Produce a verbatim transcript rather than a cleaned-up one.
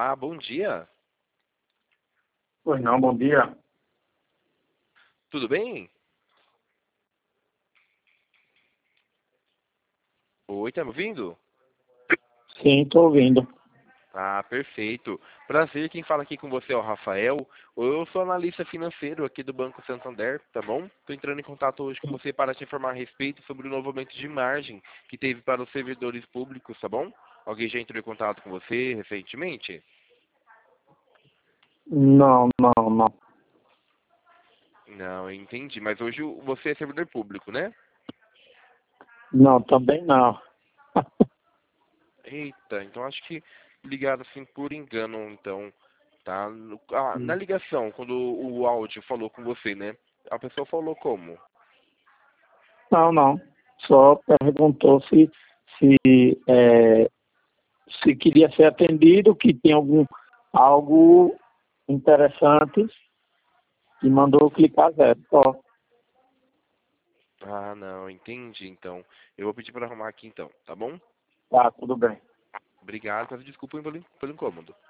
Olá, bom dia. Pois não, bom dia. Tudo bem? Oi, tá me ouvindo? Sim, estou ouvindo. Ah, perfeito. Prazer, quem fala aqui com você é o Rafael. Eu sou analista financeiro aqui do Banco Santander, tá bom? Estou entrando em contato hoje com você para te informar a respeito sobre o novo aumento de margem que teve para os servidores públicos, tá bom? Alguém já entrou em contato com você recentemente? Não, não, não. Não, entendi. Mas hoje você é servidor público, né? Não, também não. Eita, então acho que ligaram assim por engano, então, tá? No- ah, na ligação, quando o áudio falou com você, né? A pessoa falou como? Não, não. Só perguntou se, se, é, se queria ser atendido, que tem algum, algo interessante e mandou clicar zero. Só. Ah, não, entendi, então. Eu vou pedir para arrumar aqui então, tá bom? Tá, tudo bem. Obrigado, peço desculpa pelo, pelo incômodo.